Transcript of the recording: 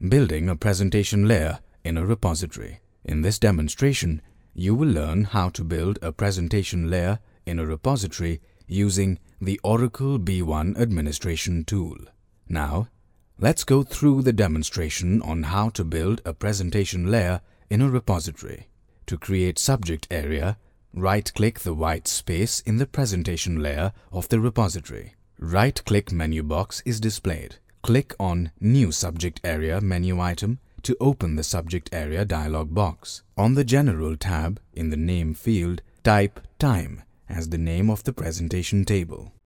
Building a presentation layer in a repository. In this demonstration, you will learn how to build a presentation layer in a repository using the Oracle B1 administration tool. Now, let's go through the demonstration on how to build a presentation layer in a repository. To create subject area, right-click the white space in the presentation layer of the repository. Right-click menu box is displayed. Click on New Subject Area menu item to open the Subject Area dialog box. On the General tab, in the Name field, type Time as the name of the presentation table.